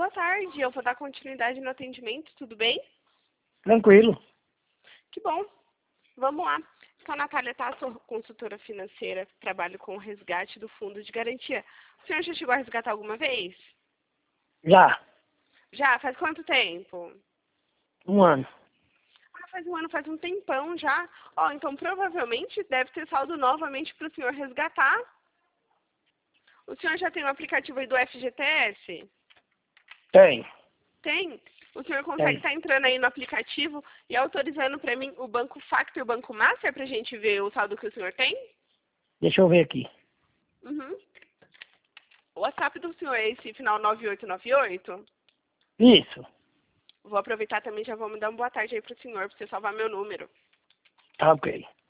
boa tarde. Eu vou dar continuidade no atendimento, tudo bem? Tranquilo. Que bom. Vamos lá. Então, a Natália tá, sou consultora financeira, trabalho com o resgate do fundo de garantia. O senhor já chegou a resgatar alguma vez? Já. Já? Faz quanto tempo? 1 ano. Ah, faz um ano, faz um tempão já. Ó, então provavelmente deve ter saldo novamente para o senhor resgatar. O senhor já tem o aplicativo aí do FGTS? Tem. Tem? O senhor consegue estar entrando aí no aplicativo e autorizando para mim o Banco Facto e o Banco Master para a gente ver o saldo que o senhor tem? Deixa eu ver aqui. Uhum. O WhatsApp do senhor é esse final 9898? Isso. Vou aproveitar também, já vou mandar uma boa tarde aí para o senhor, para você salvar meu número. Tá ok.